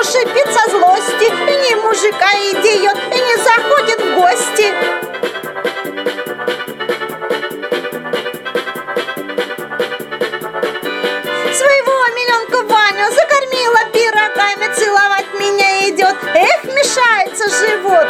то шипит со злости, не мужика идиот, не заходит в гости. Своего миленка Ваню закормила пирогами, целовать меня идет. Эх, мешается живот.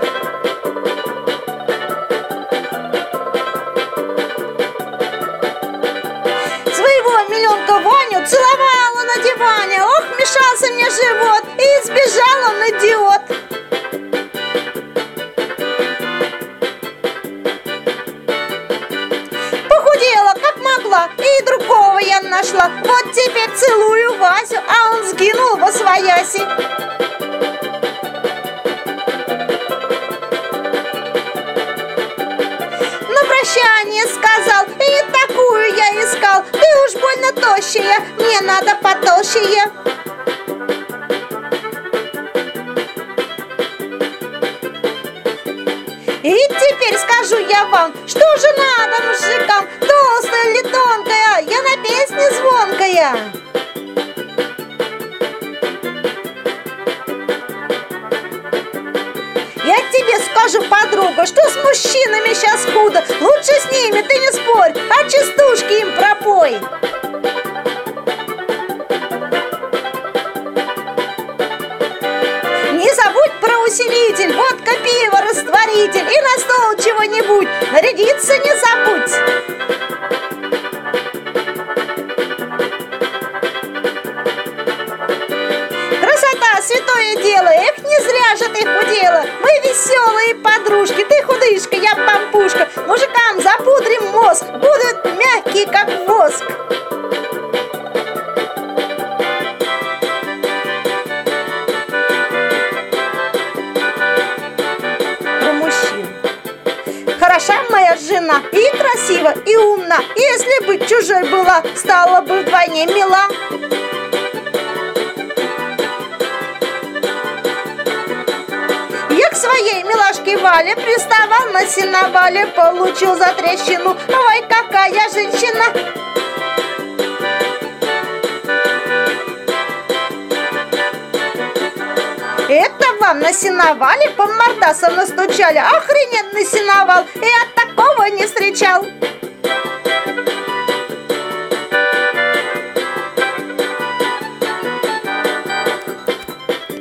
Своего миленка Ваню целовала на диване. Ох, мешался мне живот, и сбежал он, идиот. Похудела как могла, и другого я нашла. Вот теперь целую Васю, а он сгинул восвояси. На прощание сказал, и такую я искал. Ты уж больно тощая, мне надо потолще. И теперь скажу я вам, что же надо мужикам, толстая или тонкая, я на песне звонкая. Я тебе скажу, подруга, что с мужчинами сейчас худо. Лучше с ними ты не спорь, а частушки им пропой. Не забудь про усилитель, водка, пиво, растворитель. И на стол чего-нибудь, нарядиться не забудь. Красота, святое дело, эх, не зря же ты худела. Мы веселые подружки, ты худышка, я пампушка. Мужикам запудрим мозг, будут мягкие, как воск. Про мужчин. Хороша моя жена, и красива, и умна. Если бы чужой была, стала бы вдвойне мила. Я к своей милашке Вале приставал на сеновале, получил за трещину. Ой, какая женщина! Это вам на сеновале по мордасам настучали. Охрененный сеновал, и от такого не встречал.